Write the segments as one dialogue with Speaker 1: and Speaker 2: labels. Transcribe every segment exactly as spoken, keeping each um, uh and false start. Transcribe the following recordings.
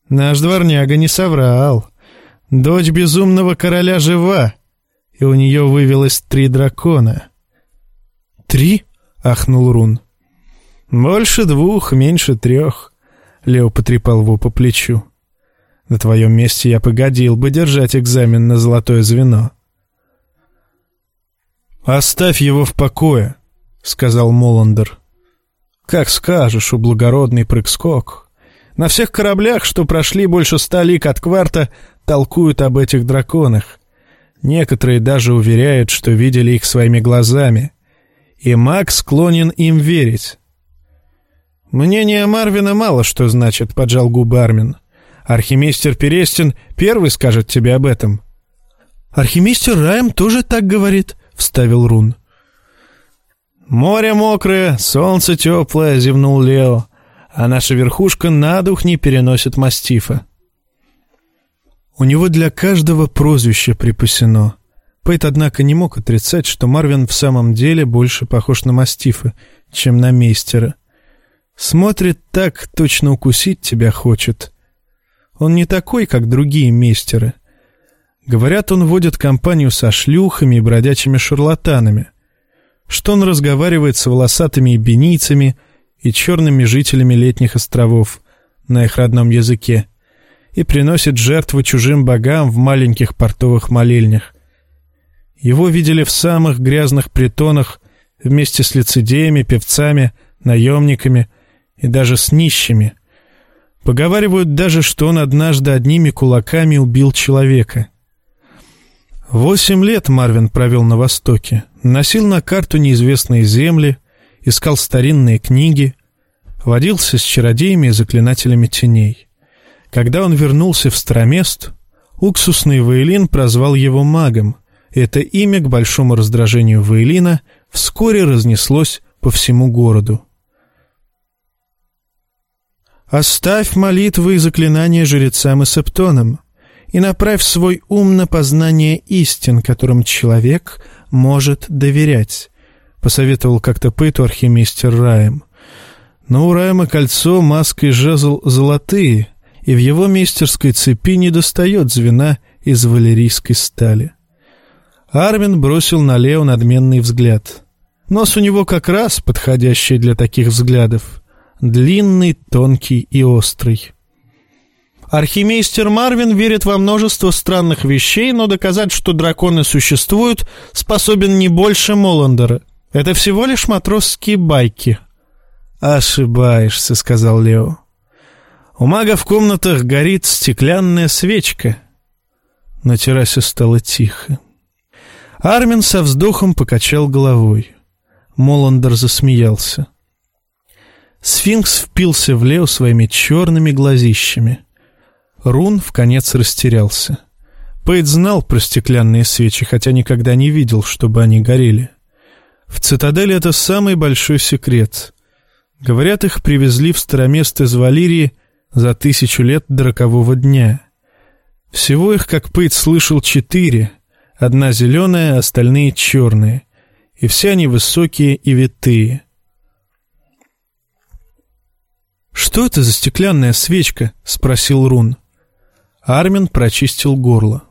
Speaker 1: Наш дворняга не соврал. Дочь безумного короля жива, и у нее вывелось три дракона». «Три?» — ахнул Рун. «Больше двух, меньше трех», — Лео потрепал его по плечу. «На твоем месте я погодил бы держать экзамен на золотое звено». «Оставь его в покое», — сказал Моландер. «Как скажешь, у благородный прыг-скок. На всех кораблях, что прошли больше ста лиг от кварта, толкуют об этих драконах. Некоторые даже уверяют, что видели их своими глазами. И маг склонен им верить». «Мнение Марвина мало что значит», — поджал губы Армин. «Архимейстер Перестин первый скажет тебе об этом». «Архимейстер Раем тоже так говорит», — вставил Рун. «Море мокрое, солнце теплое», — зевнул Лео, «а наша верхушка на дух не переносит мастифа». У него для каждого прозвище припасено. Пейт, однако, не мог отрицать, что Марвин в самом деле больше похож на мастифа, чем на мейстера. Смотрит так, точно укусить тебя хочет. Он не такой, как другие мейстеры. Говорят, он водит компанию со шлюхами и бродячими шарлатанами. Что он разговаривает с волосатыми ибенийцами и черными жителями летних островов на их родном языке и приносит жертвы чужим богам в маленьких портовых молельнях. Его видели в самых грязных притонах вместе с лицедеями, певцами, наемниками и даже с нищими. Поговаривают даже, что он однажды одними кулаками убил человека. Восемь лет Марвин провел на Востоке, носил на карту неизвестные земли, искал старинные книги, водился с чародеями и заклинателями теней. Когда он вернулся в Старомест, уксусный Вейлин прозвал его магом, и это имя, к большому раздражению Вейлина, вскоре разнеслось по всему городу. «Оставь молитвы и заклинания жрецам и септонам, и направь свой ум на познание истин, которым человек может доверять», — посоветовал как-то Пейту архимейстер Раем. Но у Раема кольцо, маска и жезл золотые, и в его мейстерской цепи недостает звена из валерийской стали. Армин бросил на Лео надменный взгляд. Нос у него как раз подходящий для таких взглядов. Длинный, тонкий и острый. «Архимейстер Марвин верит во множество странных вещей, но доказать, что драконы существуют, способен не больше Моландера. Это всего лишь матросские байки». «Ошибаешься», — сказал Лео. «У мага в комнатах горит стеклянная свечка». На террасе стало тихо. Армин со вздохом покачал головой. Моландер засмеялся. Сфинкс впился в Лео своими черными глазищами. Рун вконец растерялся. Пейт знал про стеклянные свечи, хотя никогда не видел, чтобы они горели. В цитадели это самый большой секрет. Говорят, их привезли в Старомест из Валирии за тысячу лет до рокового дня. Всего их, как Пейт слышал, четыре. Одна зеленая, остальные черные. И все они высокие и витые. «Что это за стеклянная свечка?» — спросил Рун. Армин прочистил горло.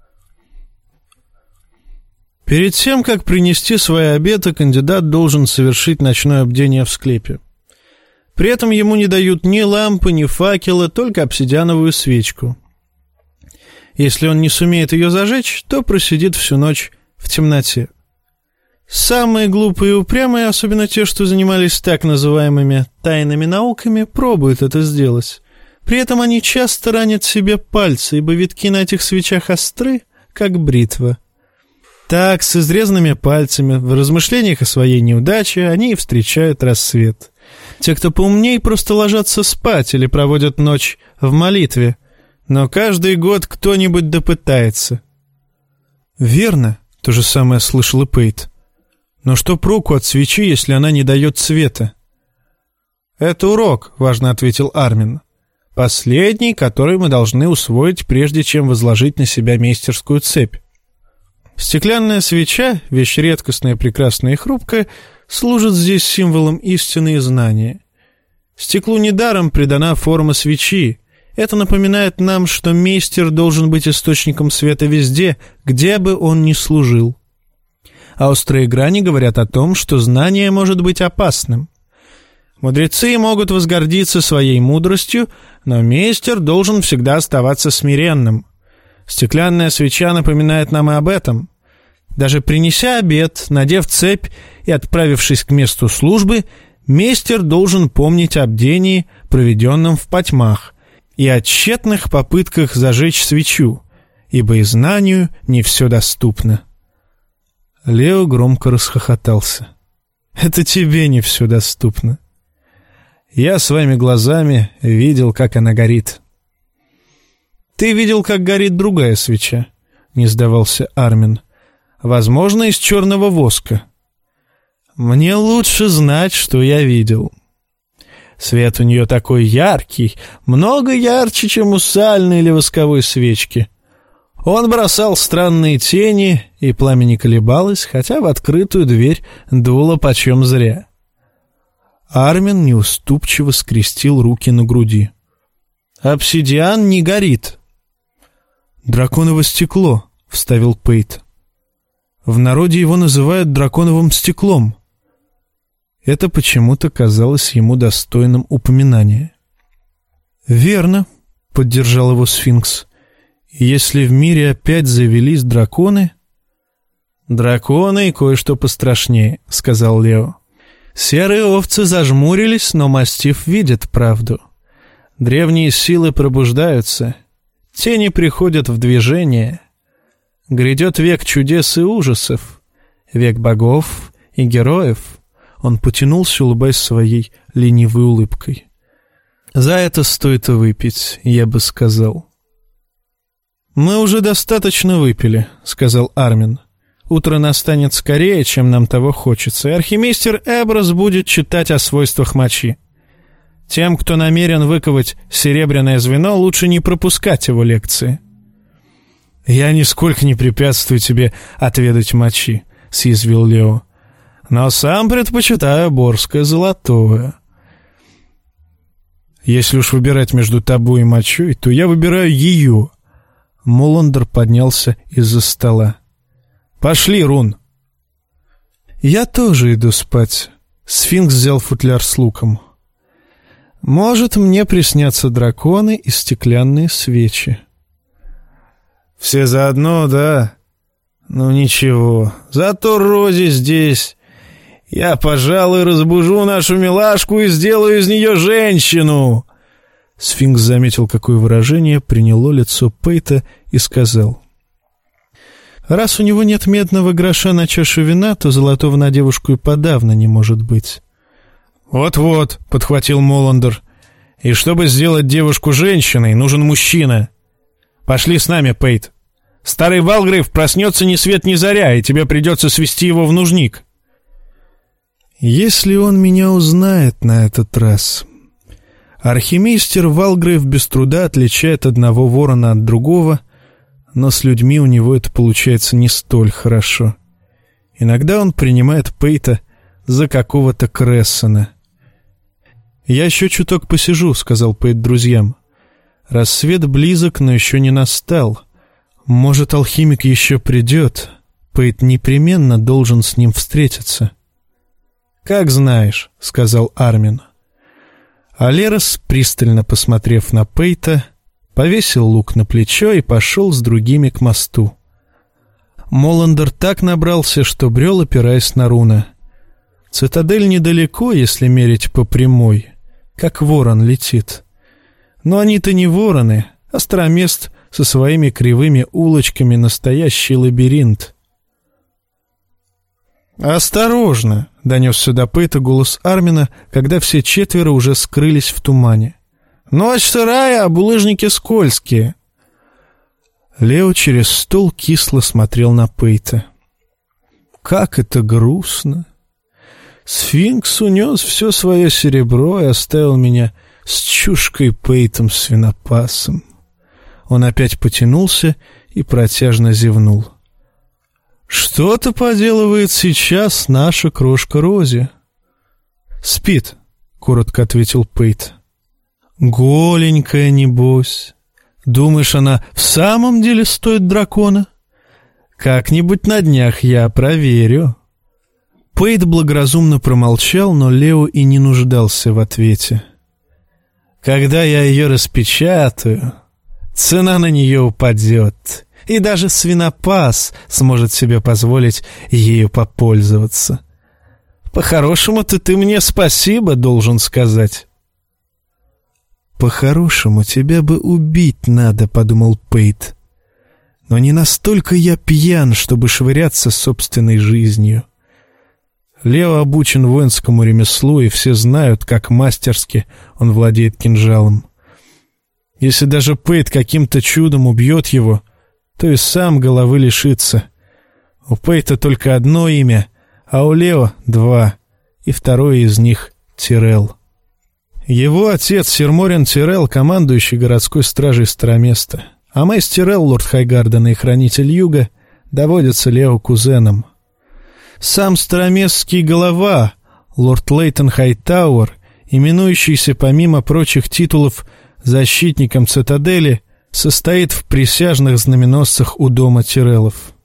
Speaker 1: «Перед тем, как принести свои обеты, кандидат должен совершить ночное бдение в склепе. При этом ему не дают ни лампы, ни факела, только обсидиановую свечку. Если он не сумеет ее зажечь, то просидит всю ночь в темноте. Самые глупые и упрямые, особенно те, что занимались так называемыми тайными науками, пробуют это сделать. При этом они часто ранят себе пальцы, ибо витки на этих свечах остры, как бритва. Так, с изрезанными пальцами, в размышлениях о своей неудаче, они и встречают рассвет. Те, кто поумней, просто ложатся спать или проводят ночь в молитве. Но каждый год кто-нибудь допытается». «Верно», — то же самое слышал и Пейт. «Но что проку от свечи, если она не дает света?» «Это урок», — важно ответил Армин. «Последний, который мы должны усвоить, прежде чем возложить на себя мейстерскую цепь. Стеклянная свеча, вещь редкостная, прекрасная и хрупкая, служит здесь символом истины и знания. Стеклу недаром придана форма свечи, Это напоминает нам, что мейстер должен быть источником света везде, где бы он ни служил. А острые грани говорят о том, что знание может быть опасным. Мудрецы могут возгордиться своей мудростью, но мейстер должен всегда оставаться смиренным. Стеклянная свеча напоминает нам и об этом. Даже принеся обед, надев цепь и отправившись к месту службы, мейстер должен помнить о бдении, проведенном в потьмах, и о тщетных попытках зажечь свечу, ибо и знанию не все доступно. Лео громко расхохотался. «Это тебе не все доступно. Я своими глазами видел, как она горит». «Ты видел, как горит другая свеча?» — не сдавался Армин. «Возможно, из черного воска». «Мне лучше знать, что я видел». Свет у нее такой яркий, много ярче, чем у сальной или восковой свечки. Он бросал странные тени, и пламя не колебалось, хотя в открытую дверь дуло почем зря. Армин неуступчиво скрестил руки на груди. «Обсидиан не горит». «Драконово стекло», — вставил Пейт. «В народе его называют драконовым стеклом». Это почему-то казалось ему достойным упоминания. «Верно», — поддержал его сфинкс. «Если в мире опять завелись драконы...» «Драконы и кое-что пострашнее», — сказал Лео. «Серые овцы зажмурились, но мастиф видит правду. Древние силы пробуждаются, тени приходят в движение. Грядет век чудес и ужасов, век богов и героев». Он потянулся, улыбаясь своей ленивой улыбкой. «За это стоит выпить, я бы сказал». «Мы уже достаточно выпили», — сказал Армин. «Утро настанет скорее, чем нам того хочется, и архимейстер Эброс будет читать о свойствах мочи. Тем, кто намерен выковать серебряное звено, лучше не пропускать его лекции». «Я нисколько не препятствую тебе отведать мочи», — съязвил Лео. «Но сам предпочитаю борское золотое». «Если уж выбирать между тобой и мочой, то я выбираю ее». Моландер поднялся из-за стола. «Пошли, Рун». «Я тоже иду спать». Сфинкс взял футляр с луком. «Может, мне приснятся драконы и стеклянные свечи». «Все заодно, да? Ну ничего, зато Рози здесь. Я, пожалуй, разбужу нашу милашку и сделаю из нее женщину». Сфинкс заметил, какое выражение приняло лицо Пейта, и сказал: «Раз у него нет медного гроша на чашу вина, то золотого на девушку и подавно не может быть». «Вот-вот», — подхватил Моландер, — «и чтобы сделать девушку женщиной, нужен мужчина. Пошли с нами, Пейт. Старый Валгрейв проснется ни свет ни заря, и тебе придется свести его в нужник». «Если он меня узнает на этот раз...» Архимейстер Валгрейв без труда отличает одного ворона от другого, но с людьми у него это получается не столь хорошо. Иногда он принимает Пейта за какого-то Крессона. «Я еще чуток посижу», — сказал Пейт друзьям. «Рассвет близок, но еще не настал. Может, алхимик еще придет. Пейт непременно должен с ним встретиться». «Как знаешь», — сказал Армин. Алерос, пристально посмотрев на Пейта, повесил лук на плечо и пошел с другими к мосту. Моландер так набрался, что брел, опираясь на руна. Цитадель недалеко, если мерить по прямой, как ворон летит. Но они-то не вороны, а Старомест со своими кривыми улочками — настоящий лабиринт. «Осторожно!» — донесся до Пейта голос Армина, когда все четверо уже скрылись в тумане. «Ночь сырая, а булыжники скользкие!» Лео через стол кисло смотрел на Пейта. «Как это грустно! Сфинкс унес все свое серебро и оставил меня с чушкой Пейтом Свинопасом». Он опять потянулся и протяжно зевнул. «Что-то поделывает сейчас наша крошка Рози». «Спит», — коротко ответил Пейт. Голенькая, небось. Думаешь, она в самом деле стоит дракона? Как-нибудь на днях я проверю». Пейт благоразумно промолчал, но Лео и не нуждался в ответе. «Когда я ее распечатаю, цена на нее упадет, и даже свинопас сможет себе позволить ею попользоваться. По-хорошему-то ты мне спасибо должен сказать». «По-хорошему тебя бы убить надо», — подумал Пейт. «Но не настолько я пьян, чтобы швыряться собственной жизнью». Лео обучен воинскому ремеслу, и все знают, как мастерски он владеет кинжалом. Если даже Пейт каким-то чудом убьет его, то и сам головы лишится. У Пейта только одно имя, а у Лео два, и второе из них — Тирелл. Его отец Сир Морен Тирелл, командующий городской стражей Староместа, а Мэйс Тирелл, лорд Хайгарден и хранитель Юга, доводятся Лео кузеном. Сам староместский голова, лорд Лейтон Хайтауэр, именующийся помимо прочих титулов защитником цитадели, состоит в присяжных знаменосцах у дома Тиреллов.